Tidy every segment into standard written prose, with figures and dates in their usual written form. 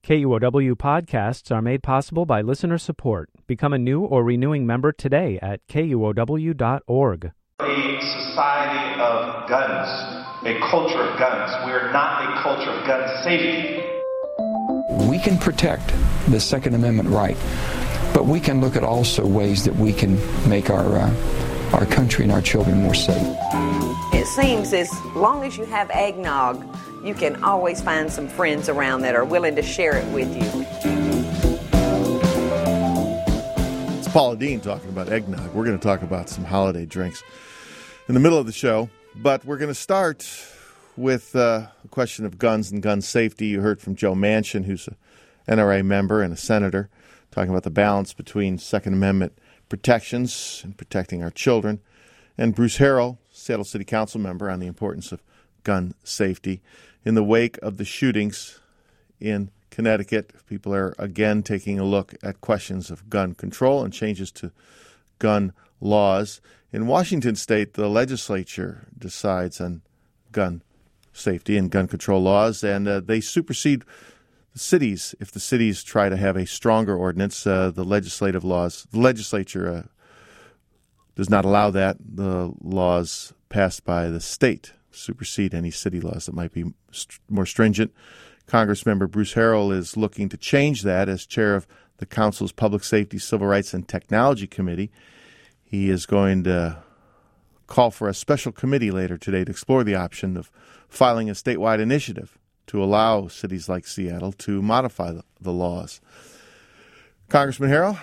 KUOW podcasts are made possible by listener support. Become a new or renewing member today at KUOW.org. A society of guns, a culture of guns. We are not a culture of gun safety. We can protect the Second Amendment right, but we can look at also ways that we can make our country and our children more safe. It seems as long as you have eggnog, you can always find some friends around that are willing to share it with you. It's Paula Deen talking about eggnog. We're going to talk about some holiday drinks in the middle of the show, but we're going to start with a question of guns and gun safety. You heard from Joe Manchin, who's an NRA member and a senator, talking about the balance between Second Amendment protections and protecting our children, and Bruce Harrell, Seattle City Council member, on the importance of gun safety. In the wake of the shootings in Connecticut, people are again taking a look at questions of gun control and changes to gun laws. In Washington state, the legislature decides on gun safety and gun control laws, and they supersede the cities if the cities try to have a stronger ordinance. The legislature does not allow that. The laws passed by the state supersede any city laws that might be more stringent. Congressmember Bruce Harrell is looking to change that as chair of the Council's Public Safety, Civil Rights, and Technology Committee. He is going to call for a special committee later today to explore the option of filing a statewide initiative to allow cities like Seattle to modify the laws. Congressman Harrell,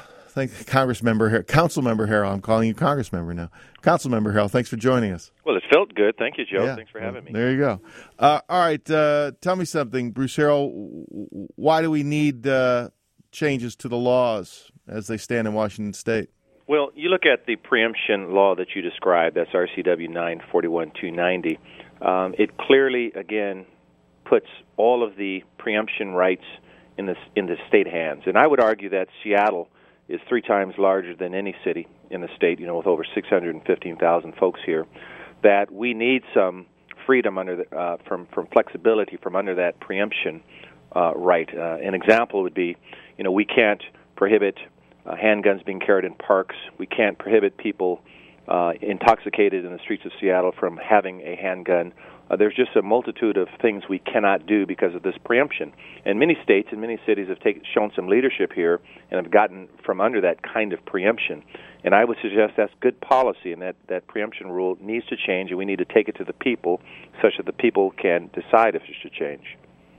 Councilmember Harrell, I'm calling you Congressmember now. Councilmember Harrell, thanks for joining us. Well, it felt good. Thank you, Joe. Yeah. Thanks for having me. There you go. All right, tell me something, Bruce Harrell. Why do we need changes to the laws as they stand in Washington State? Well, you look at the preemption law that you described, that's RCW 941-290. It clearly, again, puts all of the preemption rights in the state hands. And I would argue that Seattle is 3 times larger than any city in the state, with over 615,000 folks here, that we need some freedom under from flexibility from under that preemption right. An example would be, we can't prohibit handguns being carried in parks. We can't prohibit people intoxicated in the streets of Seattle from having a handgun. There's just a multitude of things we cannot do because of this preemption. And many states and many cities have shown some leadership here and have gotten from under that kind of preemption. And I would suggest that's good policy, and that preemption rule needs to change, and we need to take it to the people such that the people can decide if it should change.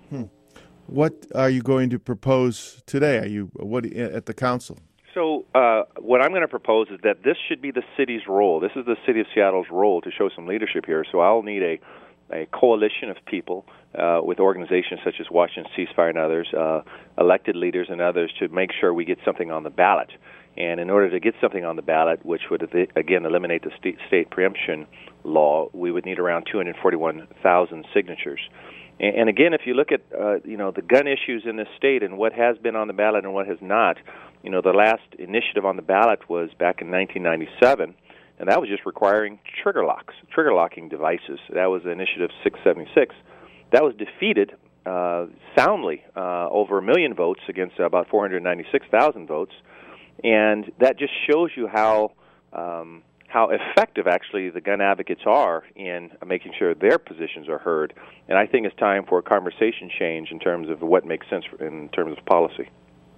What are you going to propose today? At the council? So what I'm going to propose is that this should be the city's role. This is the city of Seattle's role to show some leadership here. So I'll need a coalition of people with organizations such as Washington Ceasefire and others, elected leaders and others, to make sure we get something on the ballot. And in order to get something on the ballot, which would, again, eliminate the state preemption law, we would need around 241,000 signatures. And again, if you look at the gun issues in this state and what has been on the ballot and what has not, the last initiative on the ballot was back in 1997, and that was just requiring trigger locking devices. That was Initiative 676. That was defeated soundly, over 1 million votes against about 496,000 votes, and that just shows you how effective actually the gun advocates are in making sure their positions are heard. And I think it's time for a conversation change in terms of what makes sense in terms of policy.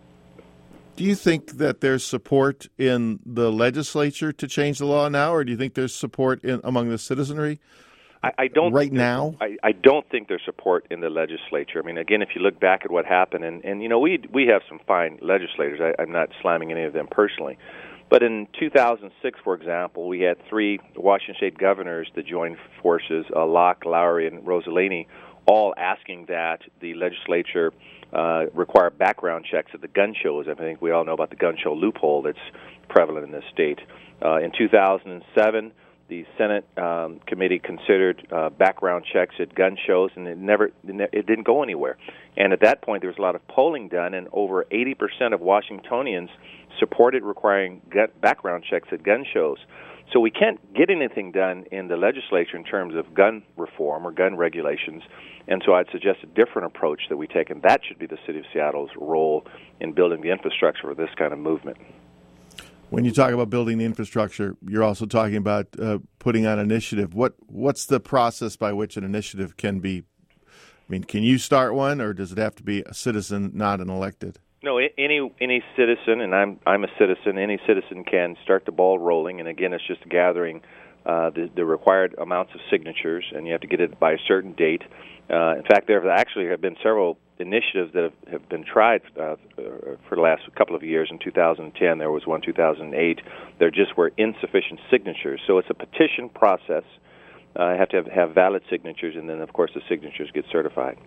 Do you think that there's support in the legislature to change the law now, or do you think there's support among the citizenry? I don't right now. I don't think there's support in the legislature. I mean, again, if you look back at what happened, and we have some fine legislators. I'm not slamming any of them personally. But in 2006, for example, we had 3 Washington State governors that joined forces, Locke, Lowry, and Rossellini, all asking that the legislature require background checks at the gun shows. I think we all know about the gun show loophole that's prevalent in this state. In 2007, the Senate committee considered background checks at gun shows, and it didn't go anywhere. And at that point, there was a lot of polling done, and over 80% of Washingtonians supported requiring background checks at gun shows. So we can't get anything done in the legislature in terms of gun reform or gun regulations. And so I'd suggest a different approach that we take, and that should be the City of Seattle's role in building the infrastructure for this kind of movement. When you talk about building the infrastructure, you're also talking about putting on an initiative. What's the process by which an initiative can be? I mean, can you start one, or does it have to be a citizen, not an elected? No, any citizen, and I'm a citizen. Any citizen can start the ball rolling, and again, it's just gathering the required amounts of signatures, and you have to get it by a certain date. In fact, there have been several initiatives that have been tried for the last couple of years. In 2010, there was one. 2008, there just were insufficient signatures. So it's a petition process. You have to have valid signatures, and then, of course, the signatures get certified.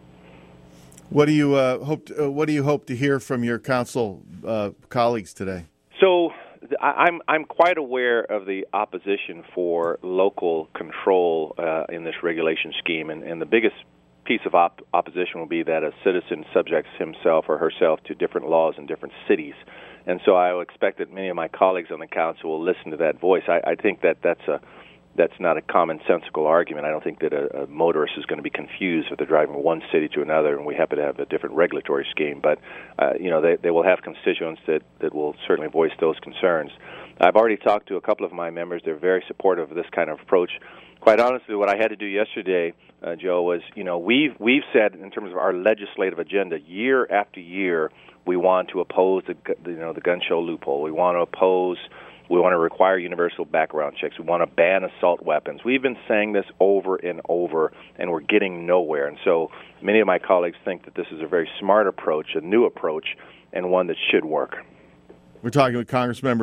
What do you hope to hear from your council colleagues today? So I'm quite aware of the opposition for local control in this regulation scheme, and the biggest piece of opposition will be that a citizen subjects himself or herself to different laws in different cities. And so I will expect that many of my colleagues on the council will listen to that voice. I think that's not a commonsensical argument. I don't think that a motorist is going to be confused if they're driving from one city to another and we happen to have a different regulatory scheme. But, they will have constituents that will certainly voice those concerns. I've already talked to a couple of my members. They're very supportive of this kind of approach. Quite honestly, what I had to do yesterday, Joe, was, we've said in terms of our legislative agenda, year after year, we want to oppose the gun show loophole. We want to require universal background checks. We want to ban assault weapons. We've been saying this over and over, and we're getting nowhere. And so many of my colleagues think that this is a very smart approach, a new approach, and one that should work. We're talking with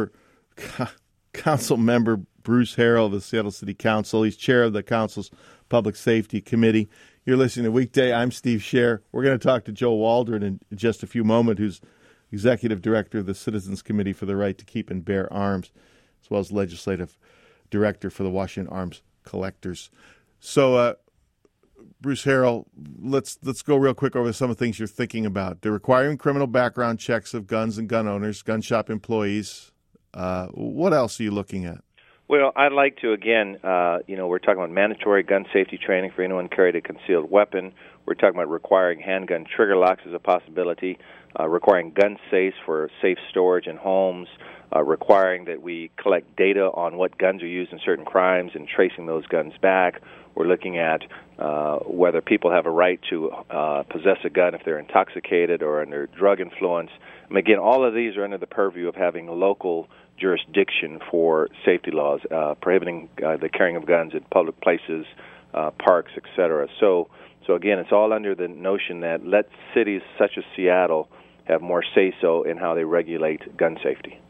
Council Member Bruce Harrell of the Seattle City Council. He's chair of the council's Public Safety Committee. You're listening to Weekday. I'm Steve Scher. We're going to talk to Joe Waldron in just a few moments, who's Executive Director of the Citizens Committee for the Right to Keep and Bear Arms, as well as Legislative Director for the Washington Arms Collectors. So, Bruce Harrell, let's go real quick over some of the things you're thinking about. They're requiring criminal background checks of guns and gun owners, gun shop employees. What else are you looking at? Well, I'd like to, again, we're talking about mandatory gun safety training for anyone carrying a concealed weapon. We're talking about requiring handgun trigger locks as a possibility, requiring gun safes for safe storage in homes, requiring that we collect data on what guns are used in certain crimes and tracing those guns back. We're looking at whether people have a right to possess a gun if they're intoxicated or under drug influence. And again, all of these are under the purview of having local jurisdiction for safety laws, prohibiting the carrying of guns in public places, parks, etc. So again, it's all under the notion that let cities such as Seattle have more say-so in how they regulate gun safety.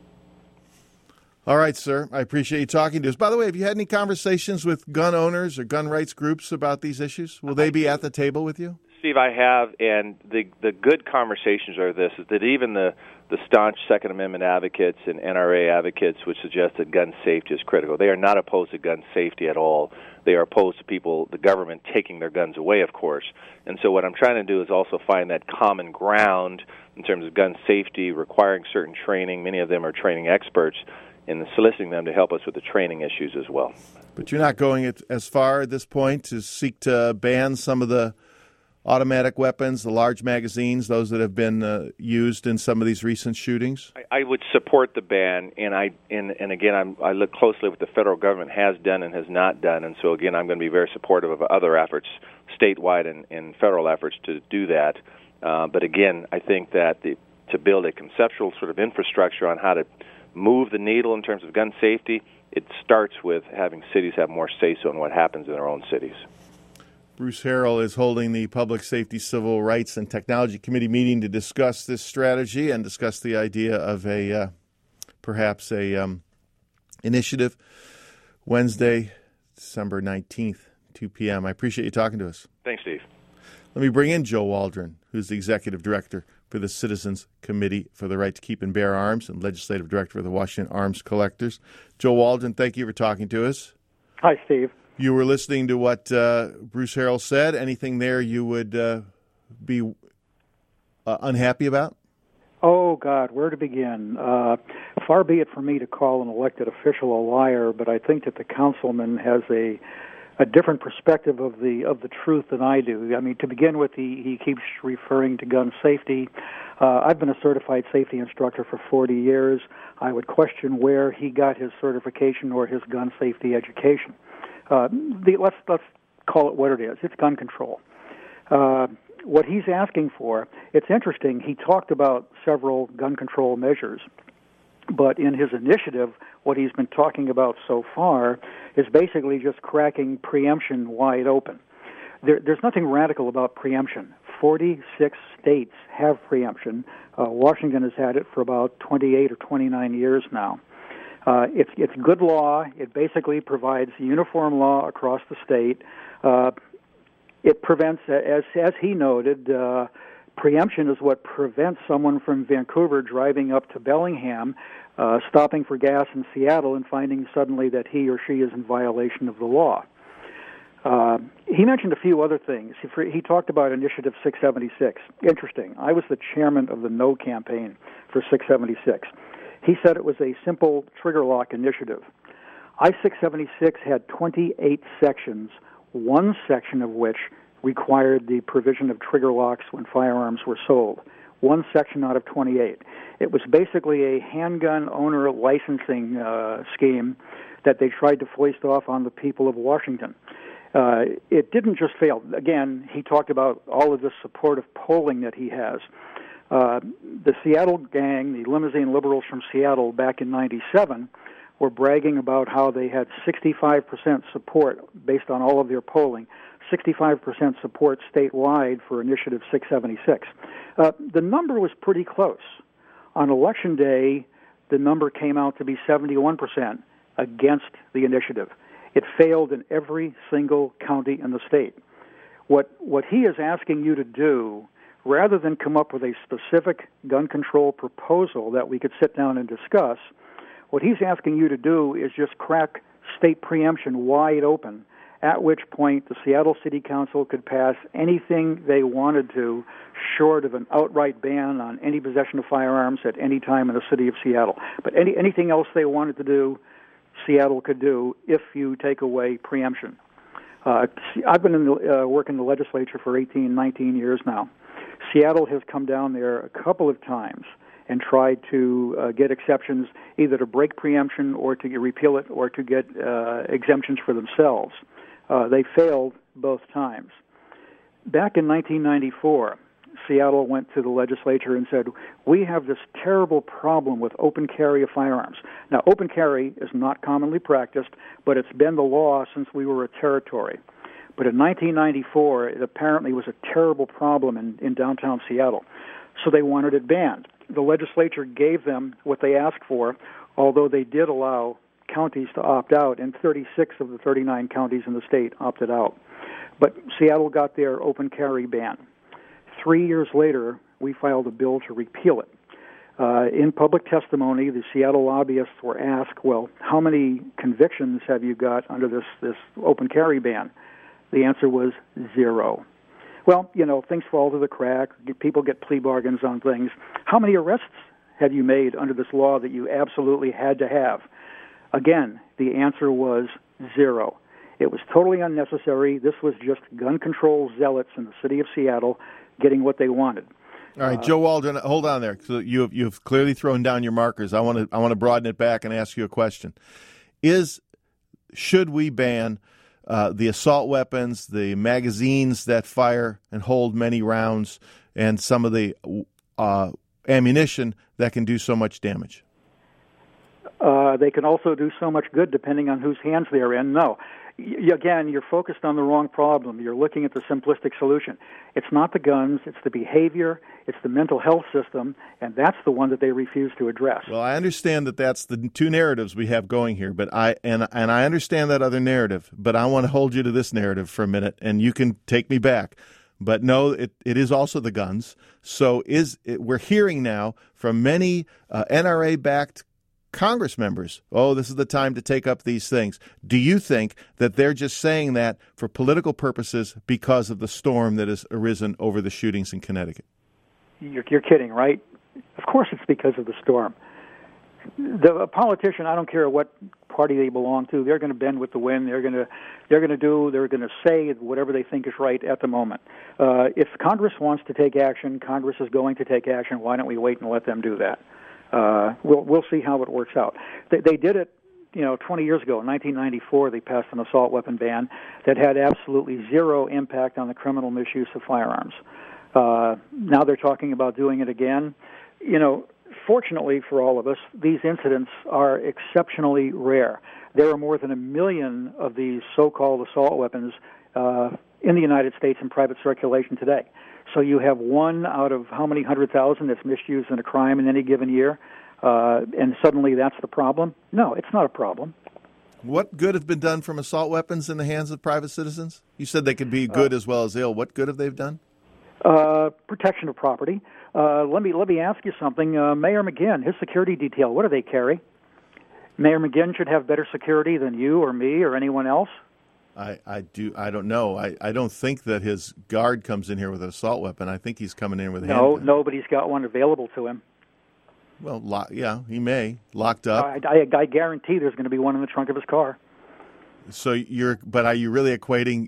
All right, sir. I appreciate you talking to us. By the way, have you had any conversations with gun owners or gun rights groups about these issues? Will they be at the table with you? Steve, I have, and the good conversations are this, is that even the staunch Second Amendment advocates and NRA advocates would suggest that gun safety is critical. They are not opposed to gun safety at all. They are opposed to the government taking their guns away, of course. And so what I'm trying to do is also find that common ground in terms of gun safety, requiring certain training. Many of them are training experts, and soliciting them to help us with the training issues as well. But you're not going as far at this point to seek to ban some of the automatic weapons, the large magazines, those that have been used in some of these recent shootings? I would support the ban, and again, I look closely what the federal government has done and has not done, and so again, I'm going to be very supportive of other efforts, statewide and federal efforts to do that. But again, I think that to build a conceptual sort of infrastructure on how to move the needle in terms of gun safety, it starts with having cities have more say-so in what happens in their own cities. Bruce Harrell is holding the Public Safety, Civil Rights, and Technology Committee meeting to discuss this strategy and discuss the idea of perhaps a initiative Wednesday, December 19th, 2 p.m. I appreciate you talking to us. Thanks, Steve. Let me bring in Joe Waldron, who's the Executive Director for the Citizens Committee for the Right to Keep and Bear Arms and Legislative Director for the Washington Arms Collectors. Joe Waldron, thank you for talking to us. Hi, Steve. You were listening to what Bruce Harrell said. Anything there you would be unhappy about? Oh, God, where to begin? far be it for me to call an elected official a liar, but I think that the councilman has a different perspective of the truth than I do. I mean, to begin with, he keeps referring to gun safety. I've been a certified safety instructor for 40 years. I would question where he got his certification or his gun safety education. Let's call it what it is. It's gun control. What he's asking for, it's interesting, he talked about several gun control measures, but in his initiative, what he's been talking about so far is basically just cracking preemption wide open. There's nothing radical about preemption. 46 states have preemption. Washington has had it for about 28 or 29 years now. It's good law. It basically provides uniform law across the state. It prevents, as he noted, preemption is what prevents someone from Vancouver driving up to Bellingham, stopping for gas in Seattle, and finding suddenly that he or she is in violation of the law. He mentioned a few other things. He talked about Initiative 676. Interesting. I was the chairman of the No campaign for 676. He said it was a simple trigger lock initiative. I-676 had 28 sections, one section of which required the provision of trigger locks when firearms were sold. One section out of 28. It was basically a handgun owner licensing scheme that they tried to foist off on the people of Washington. It didn't just fail. Again, he talked about all of this supportive polling that he has. The Seattle gang, the limousine liberals from Seattle back in 97, were bragging about how they had 65% support based on all of their polling, 65% support statewide for Initiative 676. The number was pretty close. On Election Day, the number came out to be 71% against the initiative. It failed in every single county in the state. What he is asking you to do, rather than come up with a specific gun control proposal that we could sit down and discuss, what he's asking you to do is just crack state preemption wide open, at which point the Seattle City Council could pass anything they wanted to, short of an outright ban on any possession of firearms at any time in the city of Seattle. But anything else they wanted to do, Seattle could do if you take away preemption. I've been working in the legislature for 18, 19 years now. Seattle has come down there a couple of times and tried to get exceptions, either to break preemption or to repeal it or to get exemptions for themselves. They failed both times. Back in 1994, Seattle went to the legislature and said, we have this terrible problem with open carry of firearms. Now, open carry is not commonly practiced, but it's been the law since we were a territory. But in 1994, it apparently was a terrible problem in downtown Seattle. So they wanted it banned. The legislature gave them what they asked for, although they did allow counties to opt out, and 36 of the 39 counties in the state opted out. But Seattle got their open carry ban. 3 years later, we filed a bill to repeal it. In public testimony, the Seattle lobbyists were asked, well, how many convictions have you got under this open carry ban? The answer was 0. Well, things fall to the crack. People get plea bargains on things. How many arrests have you made under this law that you absolutely had to have? Again, the answer was 0. It was totally unnecessary. This was just gun control zealots in the city of Seattle getting what they wanted. All right, Joe Waldron, hold on there. So you've clearly thrown down your markers. I want to broaden it back and ask you a question. Should we ban the assault weapons, the magazines that fire and hold many rounds, and some of the ammunition that can do so much damage? They can also do so much good depending on whose hands they are in. No. Again, you're focused on the wrong problem. You're looking at the simplistic solution. It's not the guns, it's the behavior, it's the mental health system, and that's the one that they refuse to address. Well, I understand that that's the two narratives we have going here, but I understand that other narrative, but I want to hold you to this narrative for a minute, and you can take me back. But no, it is also the guns. So we're hearing now from many NRA-backed Congress members, this is the time to take up these things. Do you think that they're just saying that for political purposes because of the storm that has arisen over the shootings in Connecticut? You're kidding, right? Of course it's because of the storm. The politician, I don't care what party they belong to, they're going to bend with the wind. They're going to say whatever they think is right at the moment. If Congress wants to take action, Congress is going to take action. Why don't we wait and let them do that? We'll see how it works out. They did it, 20 years ago, in 1994. They passed an assault weapon ban that had absolutely zero impact on the criminal misuse of firearms. Now they're talking about doing it again. Fortunately for all of us, these incidents are exceptionally rare. There are more than 1 million of these so-called assault weapons in the United States in private circulation today. So you have one out of how many 100,000 that's misused in a crime in any given year, and suddenly that's the problem? No, it's not a problem. What good have been done from assault weapons in the hands of private citizens? You said they could be good as well as ill. What good have they done? Protection of property. Let me ask you something. Mayor McGinn, his security detail, what do they carry? Mayor McGinn should have better security than you or me or anyone else? I don't know. I don't think that his guard comes in here with an assault weapon. I think he's coming in with a handgun. No, but he's got one available to him. Well, he may. Locked up. I guarantee there's going to be one in the trunk of his car. So are you really equating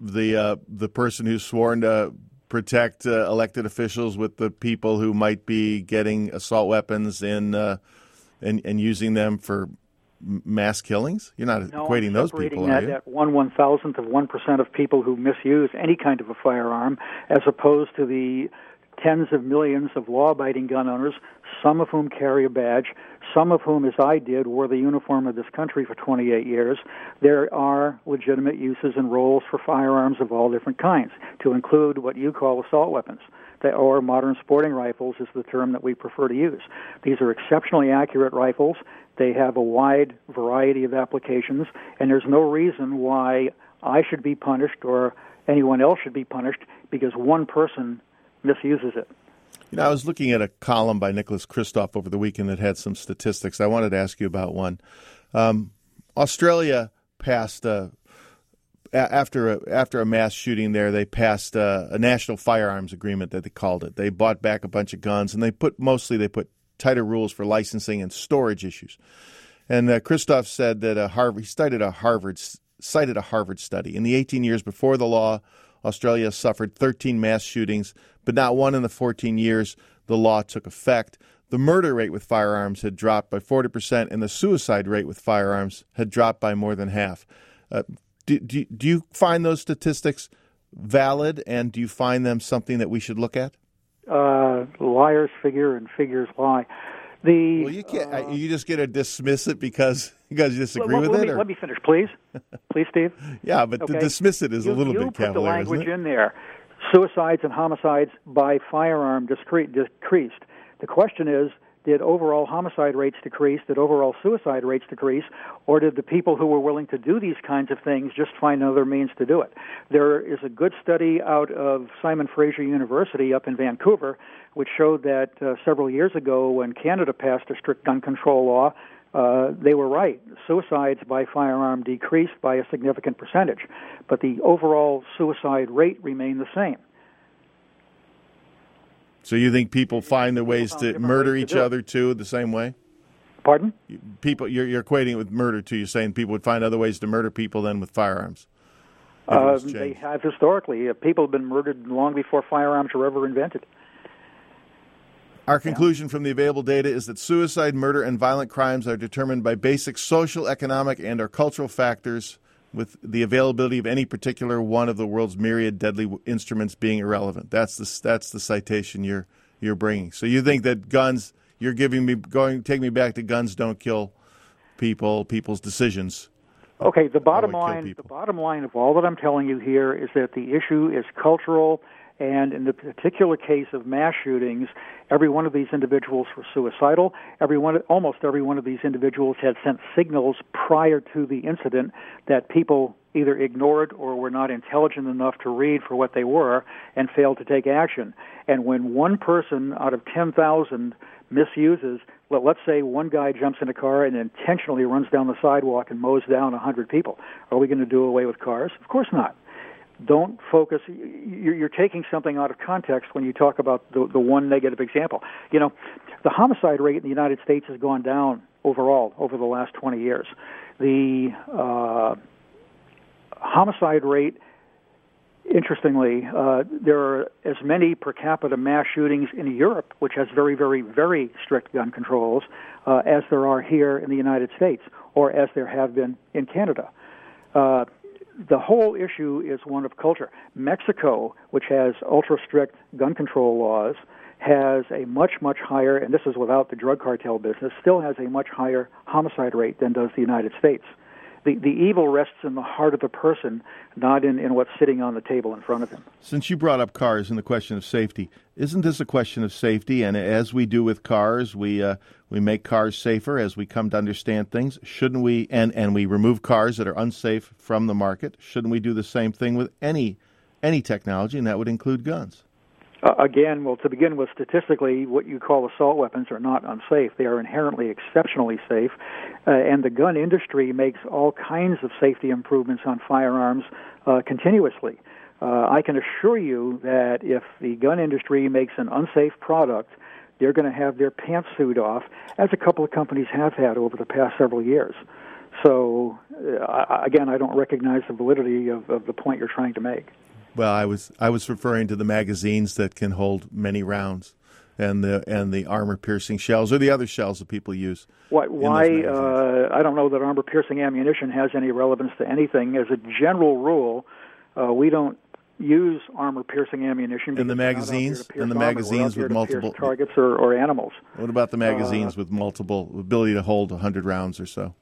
the person who's sworn to protect elected officials with the people who might be getting assault weapons and using them for mass killings? You're not equating those people, are you? That 1/1000th of 1% of people who misuse any kind of a firearm, as opposed to the tens of millions of law-abiding gun owners, some of whom carry a badge, some of whom, as I did, wore the uniform of this country for 28 years. There are legitimate uses and roles for firearms of all different kinds, to include what you call assault weapons, or modern sporting rifles is the term that we prefer to use. These are exceptionally accurate rifles. They have a wide variety of applications, and there's no reason why I should be punished or anyone else should be punished because one person misuses it. I was looking at a column by Nicholas Kristof over the weekend that had some statistics. I wanted to ask you about one. Australia passed after a mass shooting there. They passed a national firearms agreement that they called it. They bought back a bunch of guns, and they put tighter rules for licensing and storage issues. And Kristof said that he cited a Harvard study. In the 18 years before the law, Australia suffered 13 mass shootings, but not one in the 14 years the law took effect. The murder rate with firearms had dropped by 40%, and the suicide rate with firearms had dropped by more than half. Do you find those statistics valid, and do you find them something that we should look at? Liars figure and figures lie. You can't. You just get to dismiss it because you disagree with it? Let me finish, please. Please, Steve. Yeah, but to dismiss it is a little bit cavalier, You put the language isn't it? in there. Suicides and homicides by firearm decreased. The question is, did overall homicide rates decrease? Did overall suicide rates decrease? Or did the people who were willing to do these kinds of things just find other means to do it? There is a good study out of Simon Fraser University up in Vancouver which showed that several years ago when Canada passed a strict gun control law, they were right. Suicides by firearm decreased by a significant percentage, but the overall suicide rate remained the same. So you think people find their ways to murder each other, too, the same way? Pardon? You're equating it with murder, too. You're saying people would find other ways to murder people than with firearms. They have historically. People have been murdered long before firearms were ever invented. Our conclusion from the available data is that suicide, murder, and violent crimes are determined by basic social, economic, and or cultural factors, with the availability of any particular one of the world's myriad deadly instruments being irrelevant. That's the citation you're bringing. So you think that guns, take me back to guns don't kill people's decisions. Okay, the bottom line of all that I'm telling you here is that the issue is cultural. And in the particular case of mass shootings, every one of these individuals were suicidal. Almost every one of these individuals had sent signals prior to the incident that people either ignored or were not intelligent enough to read for what they were and failed to take action. And when one person out of 10,000 misuses, let's say one guy jumps in a car and intentionally runs down the sidewalk and mows down 100 people, are we going to do away with cars? Of course not. Don't focus. You're taking something out of context when you talk about the one negative example. The homicide rate in the United States has gone down overall over the last 20 years. The homicide rate, interestingly, there are as many per capita mass shootings in Europe, which has very, very, very strict gun controls, as there are here in the United States, or as there have been in Canada. The whole issue is one of culture. Mexico, which has ultra-strict gun control laws, has a much, much higher, and this is without the drug cartel business, still has a much higher homicide rate than does the United States. The evil rests in the heart of the person, not in what's sitting on the table in front of him. Since you brought up cars and the question of safety, isn't this a question of safety? And as we do with cars, we make cars safer as we come to understand things. Shouldn't we, and we remove cars that are unsafe from the market, shouldn't we do the same thing with any technology, and that would include guns? Again, well, to begin with, statistically, what you call assault weapons are not unsafe. They are inherently exceptionally safe, and the gun industry makes all kinds of safety improvements on firearms continuously. I can assure you that if the gun industry makes an unsafe product, they're going to have their pantsuit off, as a couple of companies have had over the past several years. So, again, I don't recognize the validity of the point you're trying to make. Well, I was referring to the magazines that can hold many rounds, and the armor-piercing shells or the other shells that people use. Why? I don't know that armor-piercing ammunition has any relevance to anything. As a general rule, we don't use armor-piercing ammunition. In the magazines, with multiple targets or animals. What about the magazines with multiple ability to hold 100 rounds or so?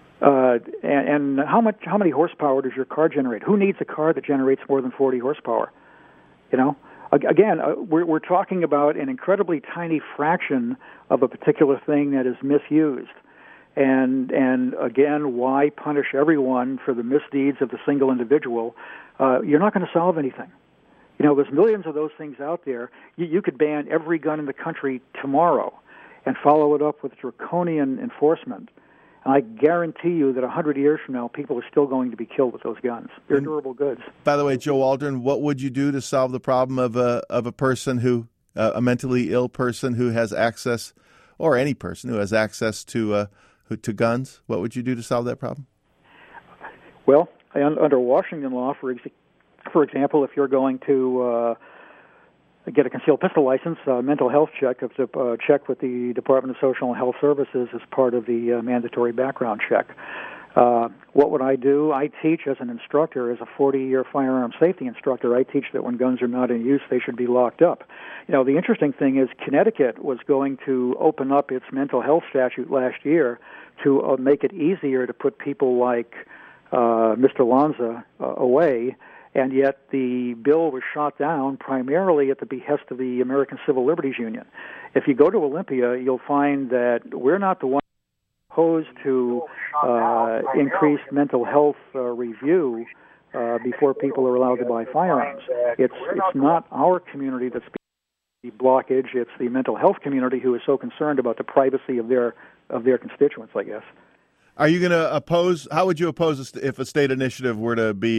And how many horsepower does your car generate? Who needs a car that generates more than 40 horsepower? You know, again, we're talking about an incredibly tiny fraction of a particular thing that is misused. And again, why punish everyone for the misdeeds of the single individual? You're not going to solve anything. You know, there's millions of those things out there. You could ban every gun in the country tomorrow and follow it up with draconian enforcement. And I guarantee you that 100 years from now, people are still going to be killed with those guns. They're durable goods. By the way, Joe Waldron, what would you do to solve the problem of a person who, a mentally ill person who has access, or any person who has access to guns? What would you do to solve that problem? Well, under Washington law, for example, if you're going to get a concealed pistol license, mental health check, check with the Department of Social and Health Services as part of the mandatory background check. What would I do? I teach as an instructor, as a 40-year firearm safety instructor, I teach that when guns are not in use, they should be locked up. You know, the interesting thing is Connecticut was going to open up its mental health statute last year to make it easier to put people like Mr. Lanza away, and yet the bill was shot down primarily at the behest of the American Civil Liberties Union. If you go to Olympia, you'll find that we're not the ones opposed to increased mental health review before people are allowed to buy firearms. It's not our community that's the blockage. It's the mental health community who is so concerned about the privacy of their constituents, I guess. Are you going to oppose? How would you oppose if a state initiative were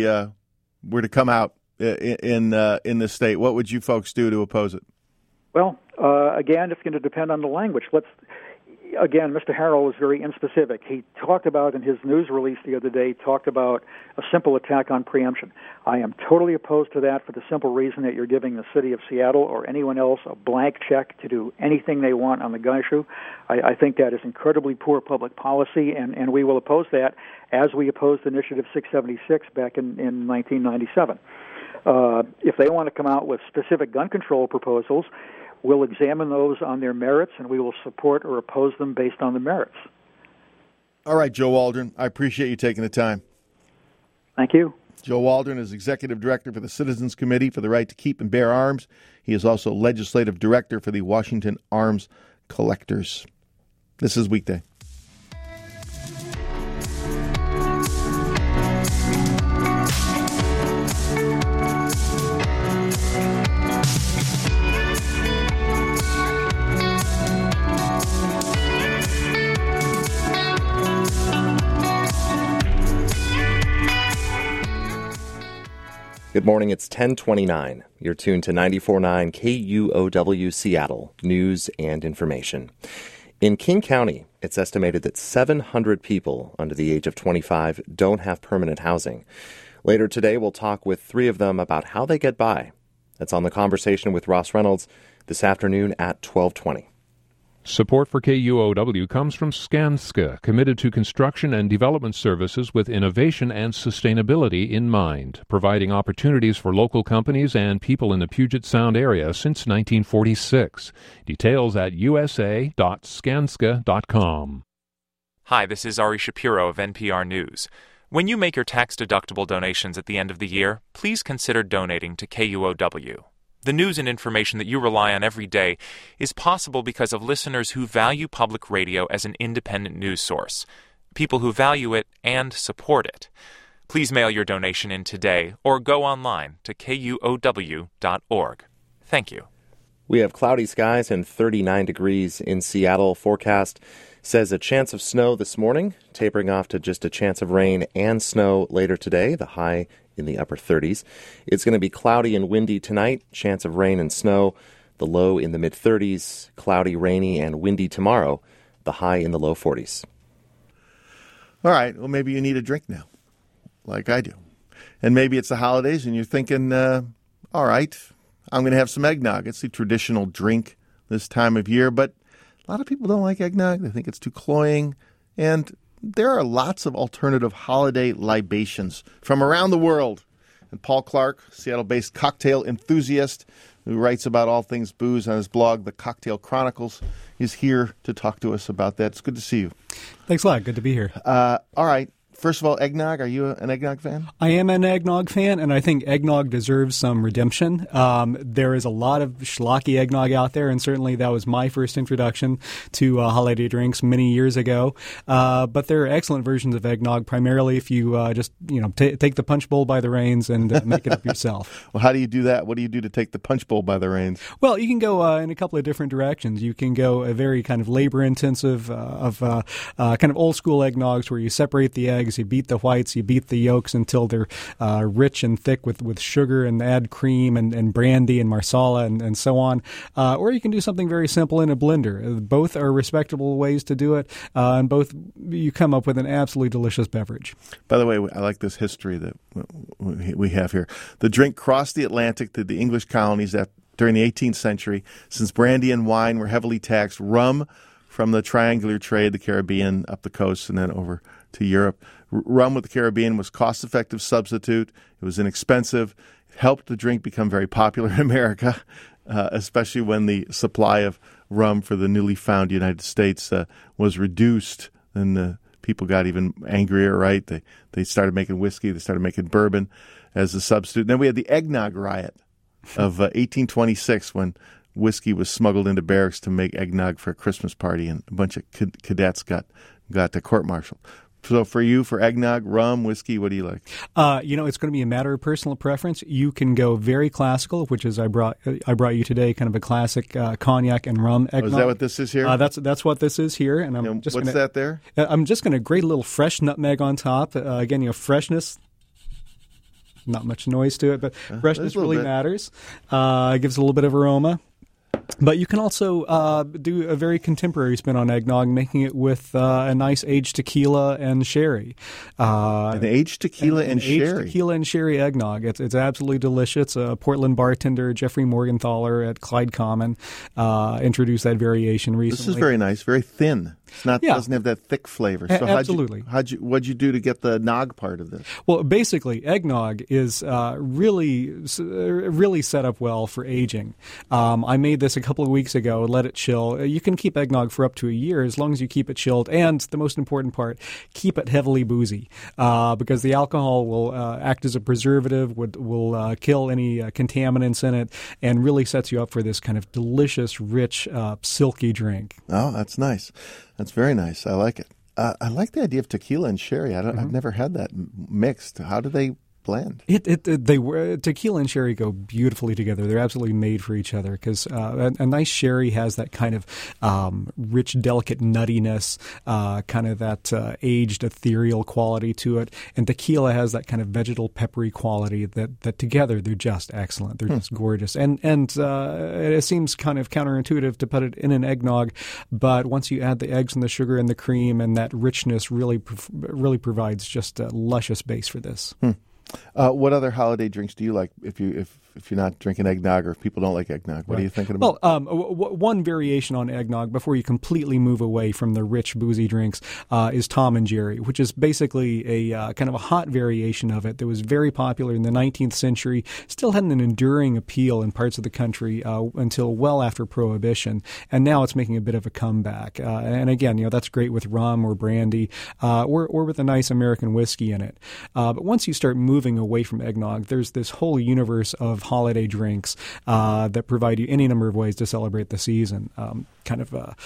to come out in this state? What would you folks do to oppose it? Well, again, it's going to depend on the language. Again, Mr. Harrell was very inspecific. He talked about, in his news release the other day, talked about a simple attack on preemption. I am totally opposed to that for the simple reason that you're giving the city of Seattle or anyone else a blank check to do anything they want on the gun issue. I think that is incredibly poor public policy, and we will oppose that as we opposed Initiative 676 back in 1997. If they want to come out with specific gun control proposals, we'll examine those on their merits, and we will support or oppose them based on the merits. All right, Joe Waldron, I appreciate you taking the time. Thank you. Joe Waldron is Executive Director for the Citizens Committee for the Right to Keep and Bear Arms. He is also Legislative Director for the Washington Arms Collectors. This is Weekday. Good morning, it's 10:29. You're tuned to 94.9 KUOW Seattle, news and information. In King County, It's estimated that 700 people under the age of 25 don't have permanent housing. Later today, we'll talk with 3 of them about how they get by. That's on The Conversation with Ross Reynolds this afternoon at 12:20. Support for KUOW comes from Skanska, committed to construction and development services with innovation and sustainability in mind, providing opportunities for local companies and people in the Puget Sound area since 1946. Details at usa.skanska.com. Hi, this is Ari Shapiro of NPR News. When you make your tax-deductible donations at the end of the year, please consider donating to KUOW. The news and information that you rely on every day is possible because of listeners who value public radio as an independent news source, people who value it and support it. Please mail your donation in today or go online to KUOW.org. Thank you. We have cloudy skies and 39 degrees in Seattle. Forecast says a chance of snow this morning, tapering off to just a chance of rain and snow later today, the high in the upper 30s. It's going to be cloudy and windy tonight, chance of rain and snow, the low in the mid-30s, cloudy, rainy, and windy tomorrow, the high in the low 40s. All right, well, maybe you need a drink now, like I do. And maybe it's the holidays and you're thinking, all right, I'm going to have some eggnog. It's the traditional drink this time of year, but a lot of people don't like eggnog. They think it's too cloying, and there are lots of alternative holiday libations from around the world. And Paul Clark, Seattle-based cocktail enthusiast who writes about all things booze on his blog, The Cocktail Chronicles, is here to talk to us about that. It's good to see you. Thanks a lot. Good to be here. All right. First of all, eggnog. Are you an eggnog fan? I am an eggnog fan, and I think eggnog deserves some redemption. There is a lot of schlocky eggnog out there, and certainly that was my first introduction to holiday drinks many years ago. But there are excellent versions of eggnog, primarily if you just take the punch bowl by the reins and make it up yourself. Well, how do you do that? What do you do to take the punch bowl by the reins? Well, you can go in a couple of different directions. You can go a very kind of labor-intensive kind of old-school eggnogs where you separate the eggs. You beat the whites, you beat the yolks until they're rich and thick with sugar, and add cream and brandy and marsala and so on. Or you can do something very simple in a blender. Both are respectable ways to do it, and both you come up with an absolutely delicious beverage. By the way, I like this history that we have here. The drink crossed the Atlantic to the English colonies during the 18th century. Since brandy and wine were heavily taxed, rum from the triangular trade, the Caribbean, up the coast, and then over to Europe. Rum with the Caribbean was cost-effective substitute. It was inexpensive. It helped the drink become very popular in America, especially when the supply of rum for the newly found United States was reduced. And people got even angrier, right? They started making whiskey. They started making bourbon as a substitute. And then we had the eggnog riot of 1826 when whiskey was smuggled into barracks to make eggnog for a Christmas party, and a bunch of cadets got court-martialed. So for you, for eggnog, rum, whiskey, what do you like? It's going to be a matter of personal preference. You can go very classical, which is I brought you today, kind of a classic cognac and rum eggnog. Oh, is that what this is here? That's what this is here. And what's that there? I'm just going to grate a little fresh nutmeg on top. Again, freshness. Not much noise to it, but freshness really matters. It gives a little bit of aroma. But you can also do a very contemporary spin on eggnog, making it with a nice aged tequila and sherry. An aged tequila and sherry? Aged tequila and sherry eggnog. It's absolutely delicious. A Portland bartender, Jeffrey Morgenthaler at Clyde Common, introduced that variation recently. This is very nice, very thin. Doesn't have that thick flavor. So absolutely. What'd you do to get the nog part of this? Well, basically, eggnog is really set up well for aging. I made this a couple of weeks ago, let it chill. You can keep eggnog for up to a year as long as you keep it chilled. And the most important part, keep it heavily boozy, because the alcohol will act as a preservative, will kill any contaminants in it, and really sets you up for this kind of delicious, rich, silky drink. Oh, that's nice. That's very nice. I like it. I like the idea of tequila and sherry. I've never had that mixed. How do they blend. Tequila and sherry go beautifully together. They're absolutely made for each other because a nice sherry has that kind of rich, delicate nuttiness, kind of that aged, ethereal quality to it, and tequila has that kind of vegetal, peppery quality that together they're just excellent. They're just gorgeous, and it seems kind of counterintuitive to put it in an eggnog, but once you add the eggs and the sugar and the cream, and that richness really provides just a luscious base for this. What other holiday drinks do you like if you're not drinking eggnog, or if people don't like eggnog? What are you thinking about? Well, one variation on eggnog before you completely move away from the rich, boozy drinks is Tom and Jerry, which is basically a kind of a hot variation of it that was very popular in the 19th century, still had an enduring appeal in parts of the country until well after Prohibition, and now it's making a bit of a comeback. And again, that's great with rum or brandy or with a nice American whiskey in it. But once you start moving away from eggnog, there's this whole universe of holiday drinks that provide you any number of ways to celebrate the season. Kind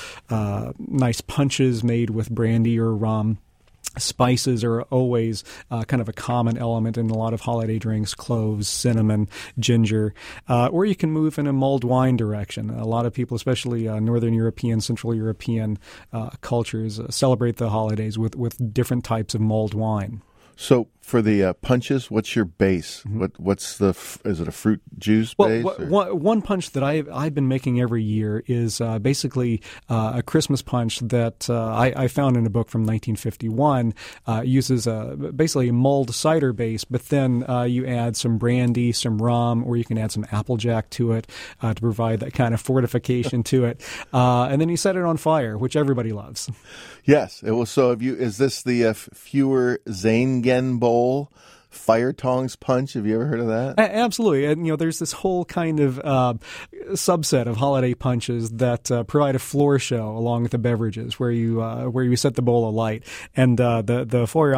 of nice punches made with brandy or rum. Spices are always kind of a common element in a lot of holiday drinks: cloves, cinnamon, ginger. Or you can move in a mulled wine direction. A lot of people, especially Northern European, Central European cultures, celebrate the holidays with different types of mulled wine. So for the punches, what's your base? What's is it a fruit juice base? One punch that I've been making every year is basically a Christmas punch that I found in a book from 1951. Uses basically a mulled cider base, but then you add some brandy, some rum, or you can add some Applejack to it to provide that kind of fortification to it. And then you set it on fire, which everybody loves. Yes, it was. So, is this the Fewer Zaingen Bowl fire tongs punch? Have you ever heard of that? Absolutely. And, there's this whole kind of subset of holiday punches that provide a floor show along with the beverages, where you set the bowl alight. And the Feuer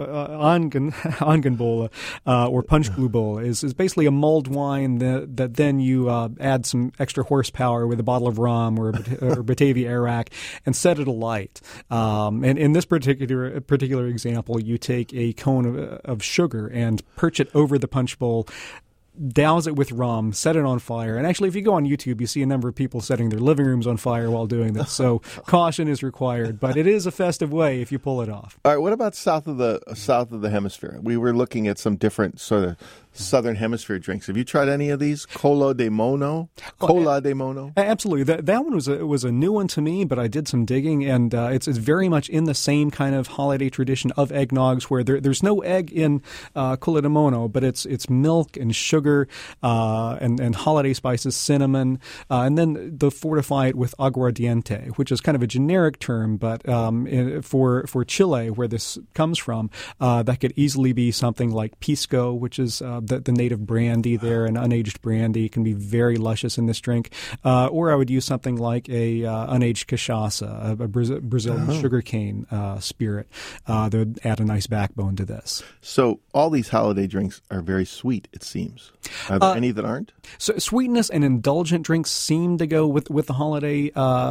Angenbowle or punch glue bowl is basically a mulled wine that then you add some extra horsepower with a bottle of rum or Batavia Arak and set it alight. And in this particular example, you take a cone of sugar and perch it over the punch bowl, douse it with rum, set it on fire. And actually, if you go on YouTube, you see a number of people setting their living rooms on fire while doing this. So caution is required, but it is a festive way if you pull it off. All right, what about south of the hemisphere? We were looking at some different sort of Southern Hemisphere drinks. Have you tried any of these? Cola de Mono? Absolutely. That one was a new one to me, but I did some digging, and it's very much in the same kind of holiday tradition of eggnogs, where there's no egg in Cola de Mono, but it's milk and sugar and holiday spices, cinnamon, and then they'll fortify it with aguardiente, which is kind of a generic term, but for Chile, where this comes from, that could easily be something like pisco, which is the native brandy there, and unaged brandy can be very luscious in this drink. Or I would use something like a unaged cachaça, a Brazilian sugarcane spirit that would add a nice backbone to this. So all these holiday drinks are very sweet, it seems. Are there any that aren't? So sweetness and indulgent drinks seem to go with the holiday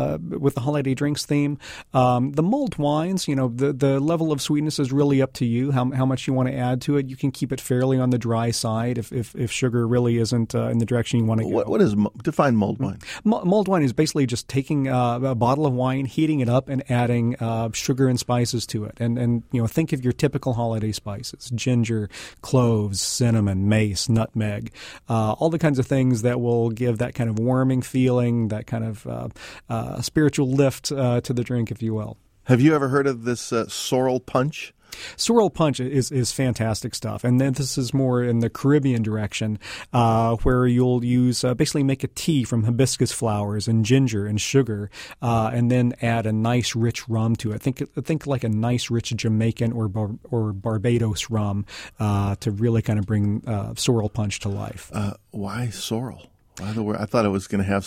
drinks theme. The mulled wines, the level of sweetness is really up to you. How much you want to add to it. You can keep it fairly on the dry side if sugar really isn't in the direction you want to go. What is define mulled wine? Mulled wine is basically just taking a bottle of wine, heating it up, and adding sugar and spices to it. And think of your typical holiday spices: ginger, cloves, cinnamon, mace, nutmeg, all the kinds of things that will give that kind of warming feeling, that kind of spiritual lift to the drink, if you will. Have you ever heard of this sorrel punch? Sorrel punch is fantastic stuff, and then this is more in the Caribbean direction, where you'll use basically make a tea from hibiscus flowers and ginger and sugar, and then add a nice rich rum to it. Think like a nice rich Jamaican or Barbados rum to really kind of bring sorrel punch to life. Why sorrel? By the way, I thought it was going to have some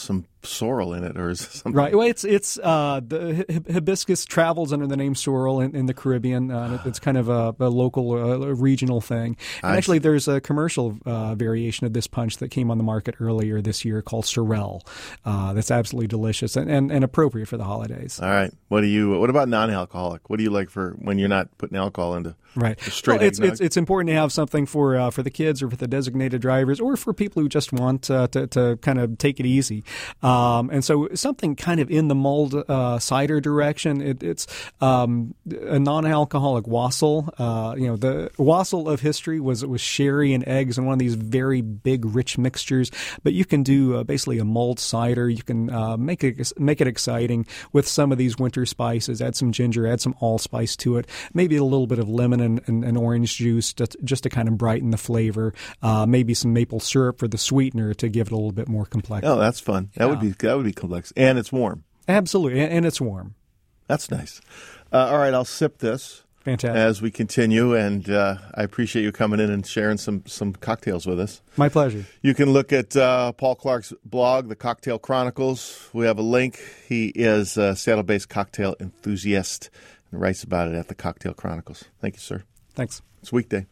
sorrel in it, or is it something? Right. Well, it's the hibiscus travels under the name sorrel in the Caribbean. It's kind of a local, regional thing. And actually, there's a commercial variation of this punch that came on the market earlier this year called Sorrel. That's absolutely delicious and appropriate for the holidays. All right. What about non-alcoholic? What do you like for when you're not putting alcohol into? Right. Straight eggnog? It's important to have something for the kids or for the designated drivers or for people who just want to kind of take it easy. And so something kind of in the mulled cider direction. It's a non-alcoholic wassail. The wassail of history was sherry and eggs and one of these very big, rich mixtures. But you can do basically a mulled cider. You can make it exciting with some of these winter spices. Add some ginger, add some allspice to it. Maybe a little bit of lemon and orange juice just to kind of brighten the flavor. Maybe some maple syrup for the sweetener to give it a little bit more complex. Oh, that's fun. That would be complex, and it's warm. Absolutely, and it's warm. That's nice. All right, I'll sip this. Fantastic. As we continue, and I appreciate you coming in and sharing some cocktails with us. My pleasure. You can look at Paul Clark's blog, The Cocktail Chronicles. We have a link. He is a Seattle-based cocktail enthusiast and writes about it at The Cocktail Chronicles. Thank you, sir. Thanks. It's weekday.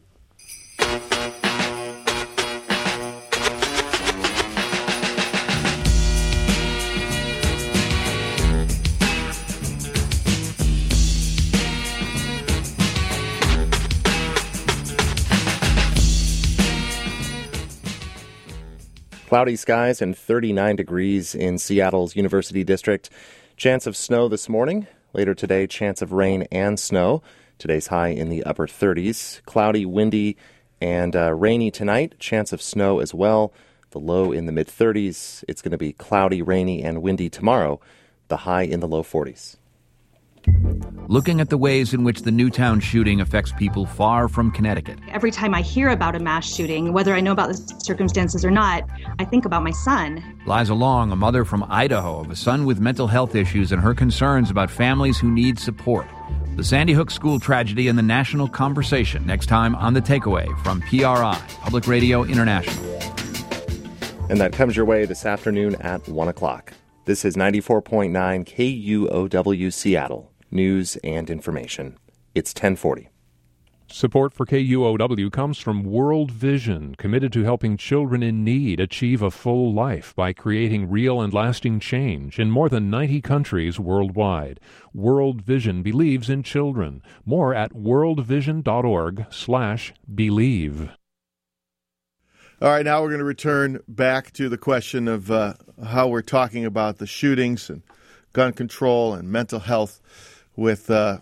Cloudy skies and 39 degrees in Seattle's University District. Chance of snow this morning. Later today, chance of rain and snow. Today's high in the upper 30s. Cloudy, windy, and rainy tonight. Chance of snow as well. The low in the mid-30s. It's going to be cloudy, rainy, and windy tomorrow. The high in the low 40s. Looking at the ways in which the Newtown shooting affects people far from Connecticut. Every time I hear about a mass shooting, whether I know about the circumstances or not, I think about my son. Liza Long, a mother from Idaho of a son with mental health issues and her concerns about families who need support. The Sandy Hook school tragedy and the national conversation next time on The Takeaway from PRI, Public Radio International. And that comes your way this afternoon at 1 o'clock. This is 94.9 KUOW Seattle. News and information. It's 1040. Support for KUOW comes from World Vision, committed to helping children in need achieve a full life by creating real and lasting change in more than 90 countries worldwide. World Vision believes in children. More at worldvision.org/believe. All right, now we're going to return back to the question of how we're talking about the shootings and gun control and mental health with the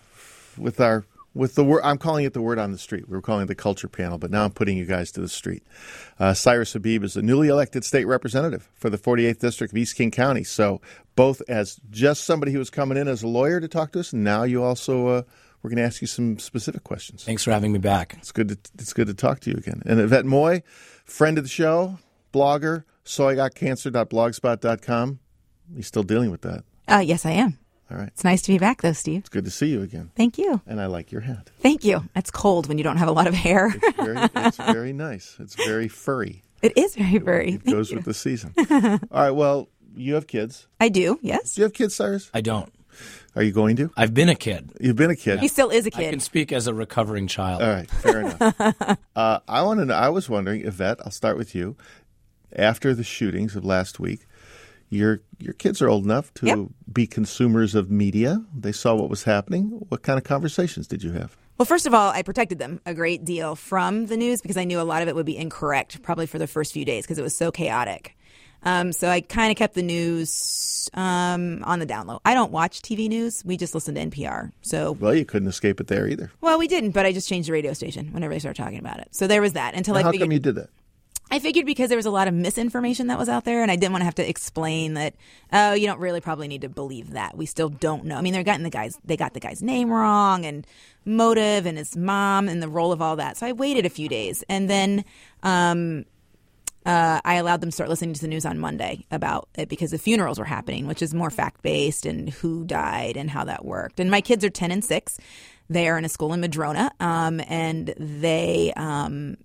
word. I'm calling it the word on the street. We were calling it the culture panel, but now I'm putting you guys to the street. Cyrus Habib is the newly elected state representative for the 48th District of East King County. So both as just somebody who was coming in as a lawyer to talk to us, and now you also we're going to ask you some specific questions. Thanks for having me back. It's good to talk to you again. And Yvette Moy, friend of the show, blogger, soigotcancer.blogspot.com. You still dealing with that? Yes, I am. All right. It's nice to be back, though, Steve. It's good to see you again. Thank you. And I like your hat. Thank you. It's cold when you don't have a lot of hair. It's very nice. It's very furry. It is very furry. It goes with the season. All right. Well, you have kids. I do, yes. Do you have kids, Cyrus? I don't. Are you going to? I've been a kid. You've been a kid. He still is a kid. I can speak as a recovering child. All right. Fair enough. I want to know. I was wondering, Yvette, I'll start with you. After the shootings of last week, your kids are old enough to be consumers of media. They saw what was happening. What kind of conversations did you have? Well, first of all, I protected them a great deal from the news because I knew a lot of it would be incorrect, probably for the first few days because it was so chaotic. So I kind of kept the news on the down low. I don't watch TV news. We just listen to NPR. Well, you couldn't escape it there either. Well, we didn't, but I just changed the radio station whenever they started talking about it. So there was that. How come you did that? I figured because there was a lot of misinformation that was out there, and I didn't want to have to explain that, you don't really probably need to believe that. We still don't know. I mean, they got the guy's name wrong and motive and his mom and the role of all that. So I waited a few days, and then I allowed them to start listening to the news on Monday about it because the funerals were happening, which is more fact-based and who died and how that worked. And my kids are 10 and 6. They are in a school in Madrona, and they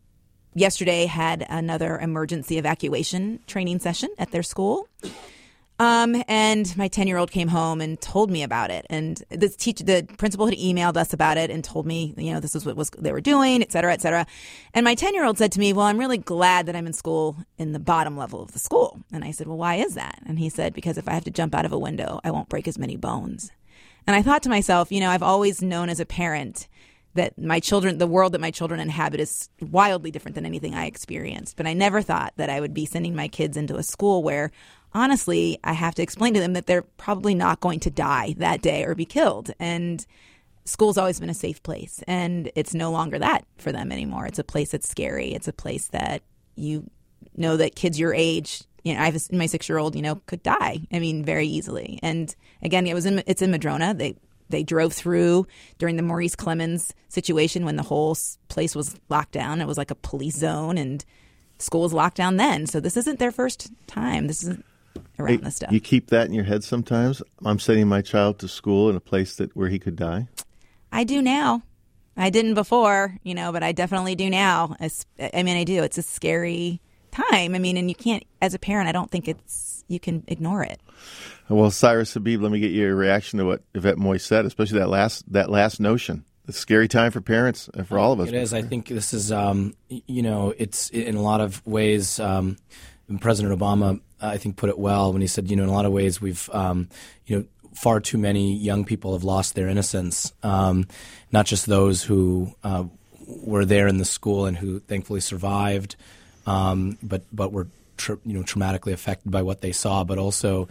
yesterday had another emergency evacuation training session at their school. And my 10-year-old came home and told me about it. And the principal had emailed us about it and told me, this is what they were doing, et cetera, et cetera. And my 10-year-old said to me, well, I'm really glad that I'm in school in the bottom level of the school. And I said, well, why is that? And he said, because if I have to jump out of a window, I won't break as many bones. And I thought to myself, I've always known as a parent that the world that my children inhabit is wildly different than anything I experienced. But I never thought that I would be sending my kids into a school where, honestly, I have to explain to them that they're probably not going to die that day or be killed. And school's always been a safe place. And it's no longer that for them anymore. It's a place that's scary. It's a place that that kids your age, my 6-year-old, could die. Very easily. And again, it's in Madrona. They drove through during the Maurice Clemens situation when the whole place was locked down. It was like a police zone, and school was locked down then. So this isn't their first time. This isn't around this stuff. You keep that in your head sometimes? I'm sending my child to school in a place where he could die? I do now. I didn't before, but I definitely do now. I do. It's a scary time. And you can't, as a parent, I don't think you can ignore it. Well, Cyrus Habib, let me get your reaction to what Yvette Moy said, especially that last notion. It's a scary time for parents and for all of us. It is. I think this is, it's in a lot of ways, President Obama, I think, put it well when he said, in a lot of ways we've, far too many young people have lost their innocence, not just those who were there in the school and who thankfully survived, but were traumatically affected by what they saw, but also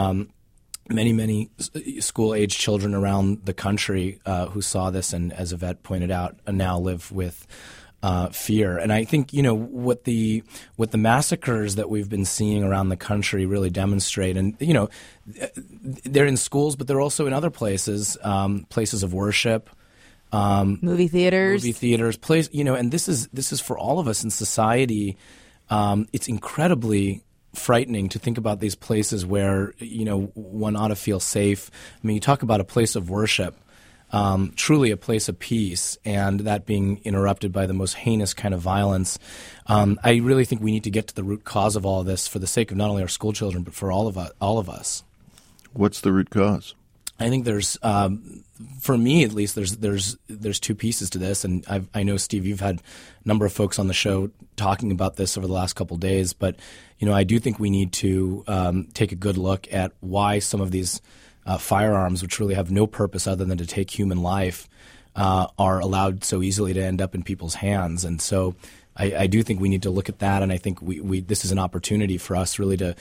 many school-age children around the country who saw this and, as Yvette pointed out, now live with fear. And I think what the massacres that we've been seeing around the country really demonstrate, and they're in schools, but they're also in other places, places of worship, movie theaters, and this is for all of us in society. It's incredibly frightening to think about these places where one ought to feel safe. You talk about a place of worship, truly a place of peace, and that being interrupted by the most heinous kind of violence. I really think we need to get to the root cause of all of this for the sake of not only our school children but for all of us. What's the root cause? I think there's, for me at least, there's two pieces to this, and I know, Steve, you've had a number of folks on the show talking about this over the last couple of days, but I do think we need to take a good look at why some of these firearms, which really have no purpose other than to take human life, are allowed so easily to end up in people's hands. And so I do think we need to look at that, and I think this is an opportunity for us really to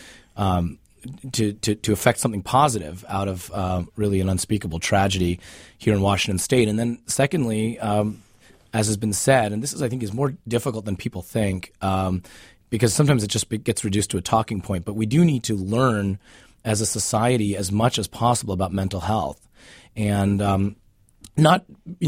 affect something positive out of really an unspeakable tragedy here in Washington State. And then secondly, as has been said, and this is, I think, is more difficult than people think, because sometimes it just gets reduced to a talking point, but we do need to learn as a society as much as possible about mental health, and not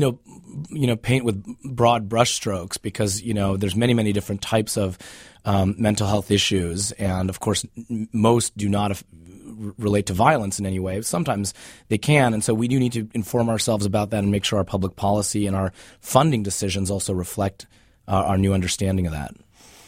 paint with broad brushstrokes, because there's many different types of mental health issues, and of course most do not relate to violence in any way. Sometimes they can, and so we do need to inform ourselves about that and make sure our public policy and our funding decisions also reflect our new understanding of that.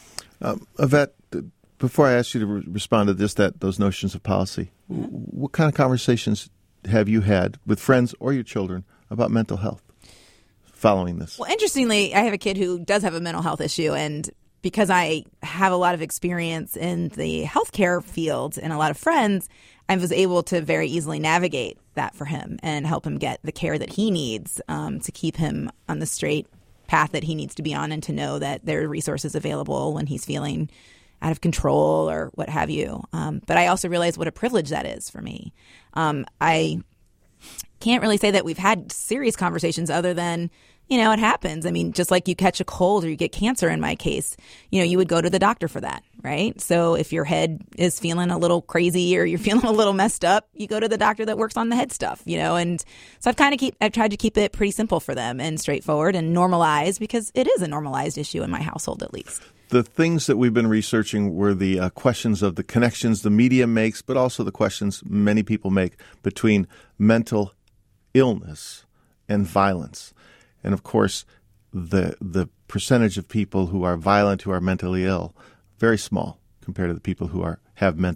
Yvette, before I ask you to respond to those notions of policy, what kind of conversations have you had with friends or your children about mental health following this? Well, interestingly, I have a kid who does have a mental health issue, and because I have a lot of experience in the healthcare field and a lot of friends, I was able to very easily navigate that for him and help him get the care that he needs to keep him on the straight path that he needs to be on, and to know that there are resources available when he's feeling out of control or what have you. But I also realize what a privilege that is for me. I can't really say that we've had serious conversations other than, it happens. Just like you catch a cold or you get cancer in my case, you would go to the doctor for that, right? So if your head is feeling a little crazy or you're feeling a little messed up, you go to the doctor that works on the head stuff, and so I've tried to keep it pretty simple for them and straightforward and normalized, because it is a normalized issue in my household, at least. The things that we've been researching were the questions of the connections the media makes, but also the questions many people make between mental illness and violence. And of course, the percentage of people who are violent, who are mentally ill, very small compared to the people who have mental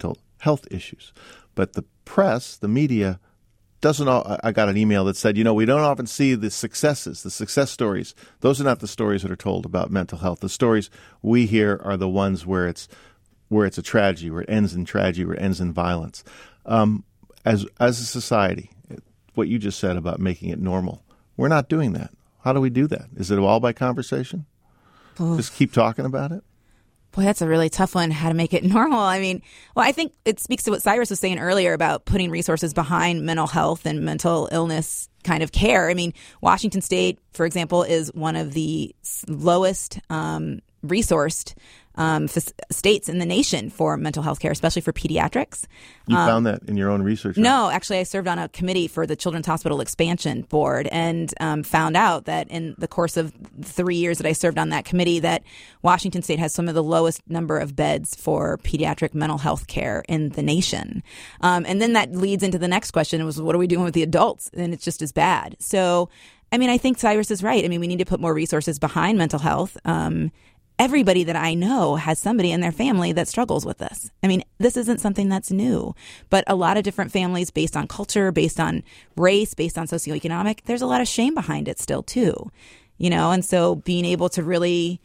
health issues. But the press, the media, doesn't. I got an email that said, we don't often see the successes, the success stories. Those are not the stories that are told about mental health. The stories we hear are the ones where it's a tragedy, where it ends in tragedy, where it ends in violence. As a society, what you just said about making it normal, we're not doing that. How do we do that? Is it all by conversation? Oof. Just keep talking about it? Boy, that's a really tough one, how to make it normal. I mean, I think it speaks to what Cyrus was saying earlier about putting resources behind mental health and mental illness kind of care. I mean, Washington State, for example, is one of the lowest resourced states in the nation for mental health care, especially for pediatrics. You found that in your own research? No, actually, I served on a committee for the Children's Hospital Expansion Board and found out that in the course of 3 years that I served on that committee that Washington State has some of the lowest number of beds for pediatric mental health care in the nation. And then that leads into the next question, was what are we doing with the adults? And it's just as bad. So, I mean, I think Cyrus is right. I mean, we need to put more resources behind mental health. Everybody that I know has somebody in their family that struggles with this. I mean, this isn't something that's new, but a lot of different families based on culture, based on race, based on socioeconomic, there's a lot of shame behind it still too, and so being able to really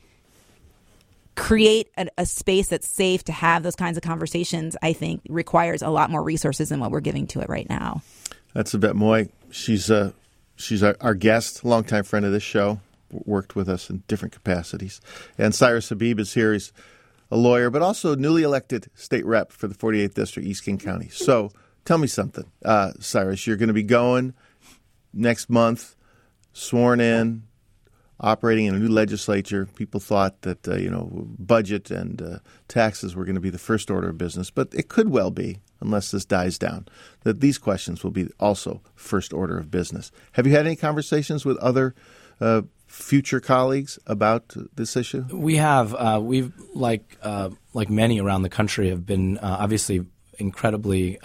create a space that's safe to have those kinds of conversations, I think requires a lot more resources than what we're giving to it right now. That's Yvette Moy. She's our guest, longtime friend of this show. Worked with us in different capacities. And Cyrus Habib is here. He's a lawyer, but also newly elected state rep for the 48th District, East King County. So tell me something, Cyrus. You're going to be going next month, sworn in, operating in a new legislature. People thought that, budget and taxes were going to be the first order of business, but it could well be, unless this dies down, that these questions will be also first order of business. Have you had any conversations with other future colleagues about this issue? We have. We've like many around the country have been obviously incredibly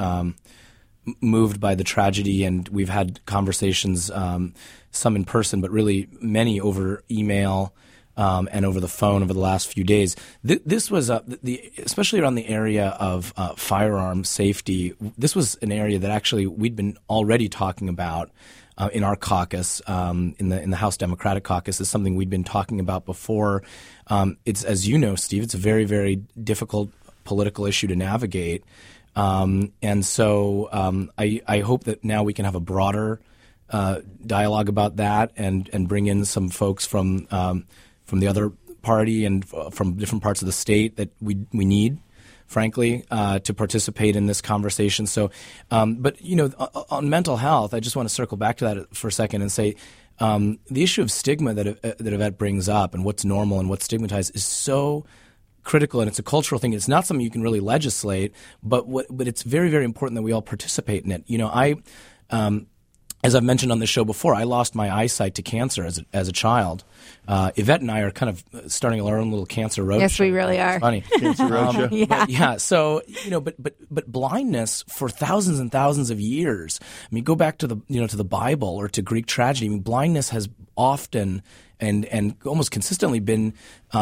moved by the tragedy, and we've had conversations, some in person, but really many over email and over the phone over the last few days. This was especially around the area of firearm safety. This was an area that actually we'd been already talking about. In our caucus, in the House Democratic Caucus, is something we'd been talking about before. It's, as you know, Steve, it's a very, very difficult political issue to navigate, and so I hope that now we can have a broader dialogue about that and bring in some folks from the other party and from different parts of the state that we need. Frankly, to participate in this conversation. So, but on mental health, I just want to circle back to that for a second and say the issue of stigma that Yvette brings up and what's normal and what's stigmatized is so critical, and it's a cultural thing. It's not something you can really legislate, but it's very, very important that we all participate in it. As I've mentioned on the show before, I lost my eyesight to cancer as a child. Yvette and I are kind of starting our own little cancer road. Yes, show. we really are. Funny. Cancer road show. Yeah. So but blindness for thousands and thousands of years. I mean, go back to the Bible or to Greek tragedy. I mean, blindness has often and almost consistently been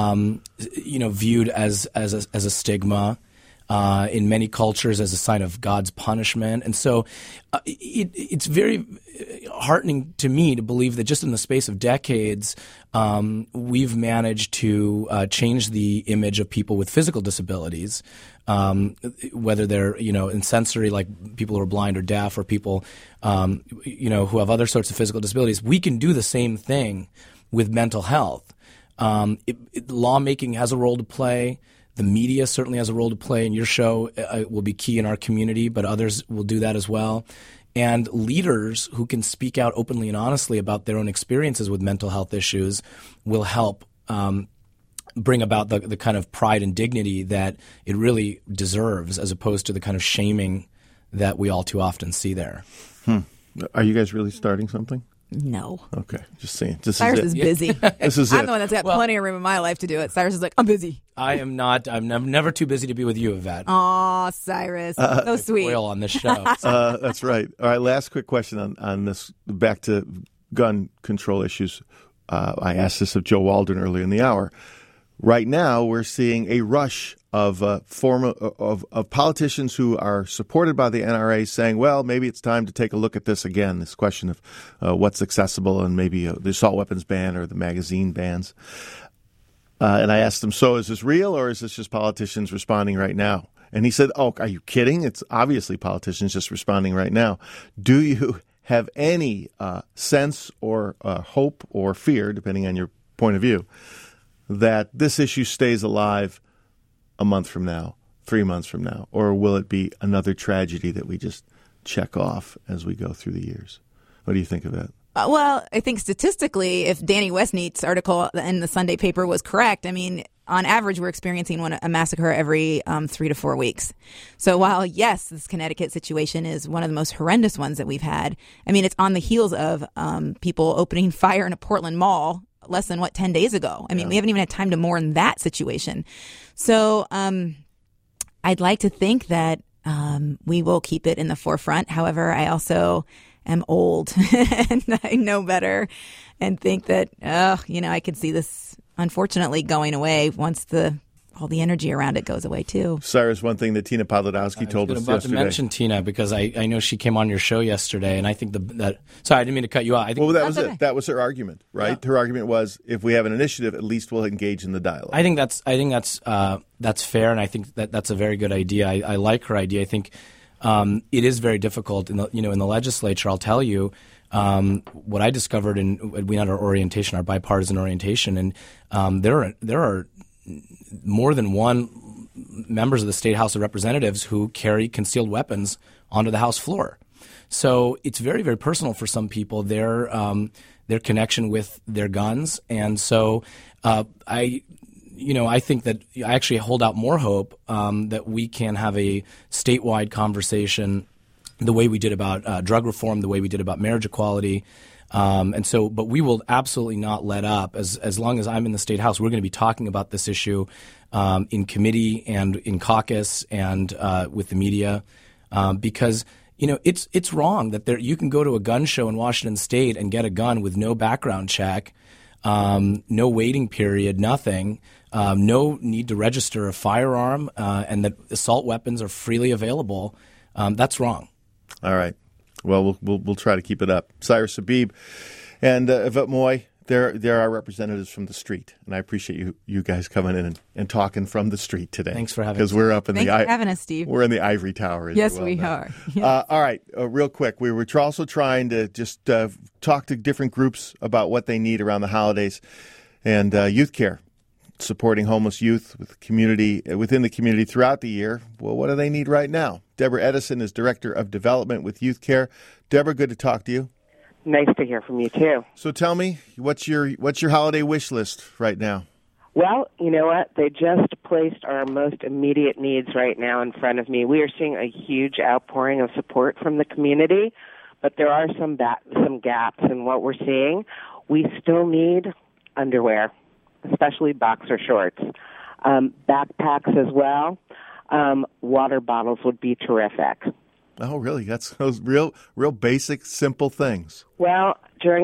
viewed as a stigma. In many cultures as a sign of God's punishment. And so it's very heartening to me to believe that just in the space of decades, we've managed to change the image of people with physical disabilities, whether they're, in sensory, like people who are blind or deaf, or people, who have other sorts of physical disabilities. We can do the same thing with mental health. Lawmaking has a role to play. The media certainly has a role to play, and your show will be key in our community, but others will do that as well. And leaders who can speak out openly and honestly about their own experiences with mental health issues will help bring about the kind of pride and dignity that it really deserves, as opposed to the kind of shaming that we all too often see there. Are you guys really starting something? No. Okay, just saying. Cyrus is busy. This is I'm the one that's got plenty of room in my life to do it. Cyrus is like, I'm busy. I am not. I'm never too busy to be with you, Yvette. Aw, Cyrus. So sweet. Oil on this show. That's right. All right, last quick question on this. Back to gun control issues. I asked this of Joe Waldron earlier in the hour. right now we're seeing a rush of politicians who are supported by the NRA saying, well, maybe it's time to take a look at this again, this question of what's accessible and maybe the assault weapons ban or the magazine bans. And I asked him, so is this real or is this just politicians responding right now? And he said, oh, are you kidding? It's obviously politicians just responding right now. Do you have any sense or hope or fear, depending on your point of view, that this issue stays alive a month from now, 3 months from now? Or will it be another tragedy that we just check off as we go through the years? What do you think of that? Well, I think statistically, if Danny Westneat's article in the Sunday paper was correct, I mean, on average, we're experiencing a massacre every 3 to 4 weeks. So while, yes, this Connecticut situation is one of the most horrendous ones that we've had, I mean, it's on the heels of people opening fire in a Portland mall less than, 10 days ago. I mean, we haven't even had time to mourn that situation. So I'd like to think that we will keep it in the forefront. However, I also am old and I know better and think that, I could see this unfortunately going away once all the energy around it goes away too. Cyrus, one thing that Tina Podlodowski told us yesterday. I was about to mention Tina because I know she came on your show yesterday, and I think sorry, I didn't mean to cut you out. That was it. That was her argument, right? Yeah. Her argument was, if we have an initiative, at least we'll engage in the dialogue. I think that's fair, and I think that's a very good idea. I like her idea. I think it is very difficult in the legislature. I'll tell you. What I discovered we had our orientation, our bipartisan orientation, and there are more than one members of the State House of Representatives who carry concealed weapons onto the House floor. So it's very, very personal for some people, their connection with their guns. And so I think that I actually hold out more hope that we can have a statewide conversation the way we did about drug reform, the way we did about marriage equality. But we will absolutely not let up. As long as I'm in the State House, we're going to be talking about this issue in committee and in caucus and with the media because it's wrong that you can go to a gun show in Washington State and get a gun with no background check, no waiting period, nothing, no need to register a firearm, and that assault weapons are freely available. That's wrong. All right. Well, we'll try to keep it up. Cyrus Habib and Yvette Moy, they're our representatives from the street, and I appreciate you guys coming in and talking from the street today. Thanks for having us. Because we're up in Thanks for having us, Steve. We're in the ivory tower. Yes, we are. Yes. All right, real quick, we were also trying to just talk to different groups about what they need around the holidays, and youth care, supporting homeless youth within the community throughout the year. Well, what do they need right now? Deborah Edison is Director of Development with Youth Care. Deborah, good to talk to you. Nice to hear from you, too. So tell me, what's your holiday wish list right now? Well, you know what? They just placed our most immediate needs right now in front of me. We are seeing a huge outpouring of support from the community, but there are some gaps in what we're seeing. We still need underwear, especially boxer shorts, backpacks as well. Water bottles would be terrific. Oh, really? That's those real basic, simple things. Well,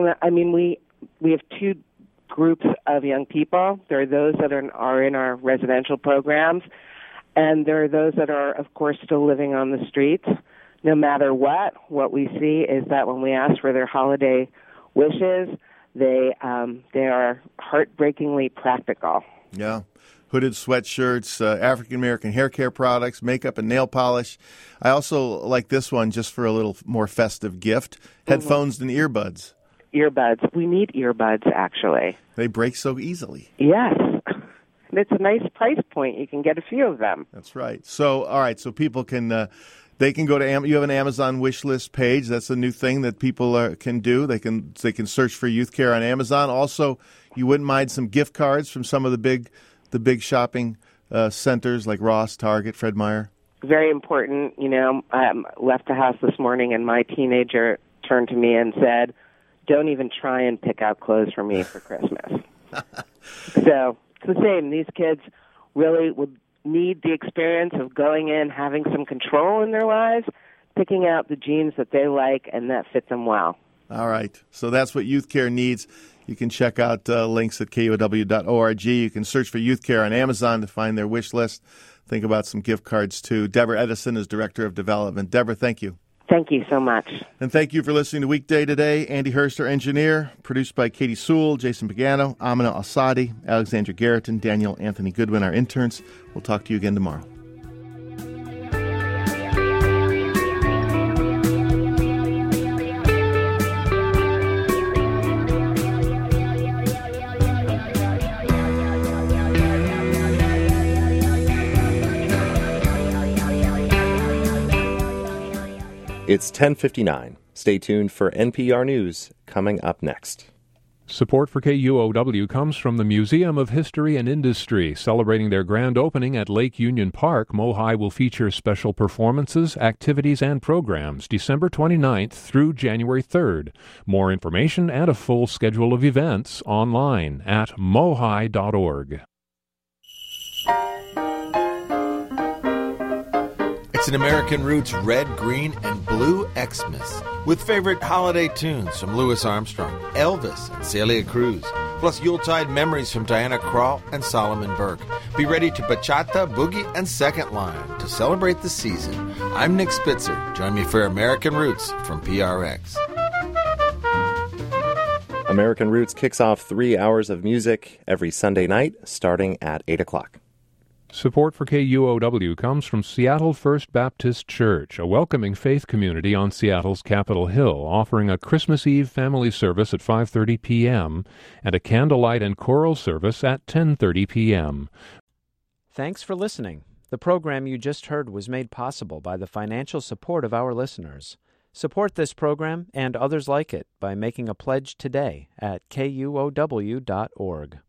we have two groups of young people. There are those that are in our residential programs, and there are those that are, of course, still living on the streets. No matter what we see is that when we ask for their holiday wishes, they are heartbreakingly practical. Yeah. Hooded sweatshirts, African-American hair care products, makeup and nail polish. I also like this one just for a little more festive gift, headphones and earbuds. Earbuds. We need earbuds, actually. They break so easily. Yes. And it's a nice price point. You can get a few of them. That's right. So, all right, so people can... They can go to you have an Amazon wish list page. That's a new thing that people can do. They can search for Youth Care on Amazon. Also, you wouldn't mind some gift cards from some of the big shopping centers like Ross, Target, Fred Meyer. Very important. I left the house this morning and my teenager turned to me and said, "Don't even try and pick out clothes for me for Christmas." So it's the same. These kids really would need the experience of going in, having some control in their lives, picking out the jeans that they like and that fit them well. All right. So that's what youth care needs. You can check out links at KUOW.org. You can search for youth care on Amazon to find their wish list. Think about some gift cards, too. Deborah Edison is Director of Development. Deborah, thank you. Thank you so much. And thank you for listening to Weekday Today. Andy Hurst, our engineer, produced by Katie Sewell, Jason Pagano, Amina Asadi, Alexandra Garretton, Daniel Anthony Goodwin, our interns. We'll talk to you again tomorrow. It's 10:59. Stay tuned for NPR News coming up next. Support for KUOW comes from the Museum of History and Industry. Celebrating their grand opening at Lake Union Park, MoHi will feature special performances, activities, and programs December 29th through January 3rd. More information and a full schedule of events online at mohi.org. It's an American Roots red, green, and blue Xmas with favorite holiday tunes from Louis Armstrong, Elvis, and Celia Cruz, plus Yuletide memories from Diana Krall and Solomon Burke. Be ready to bachata, boogie, and second line to celebrate the season. I'm Nick Spitzer. Join me for American Roots from PRX. American Roots kicks off 3 hours of music every Sunday night starting at 8 o'clock. Support for KUOW comes from Seattle First Baptist Church, a welcoming faith community on Seattle's Capitol Hill, offering a Christmas Eve family service at 5:30 p.m. and a candlelight and choral service at 10:30 p.m. Thanks for listening. The program you just heard was made possible by the financial support of our listeners. Support this program and others like it by making a pledge today at KUOW.org.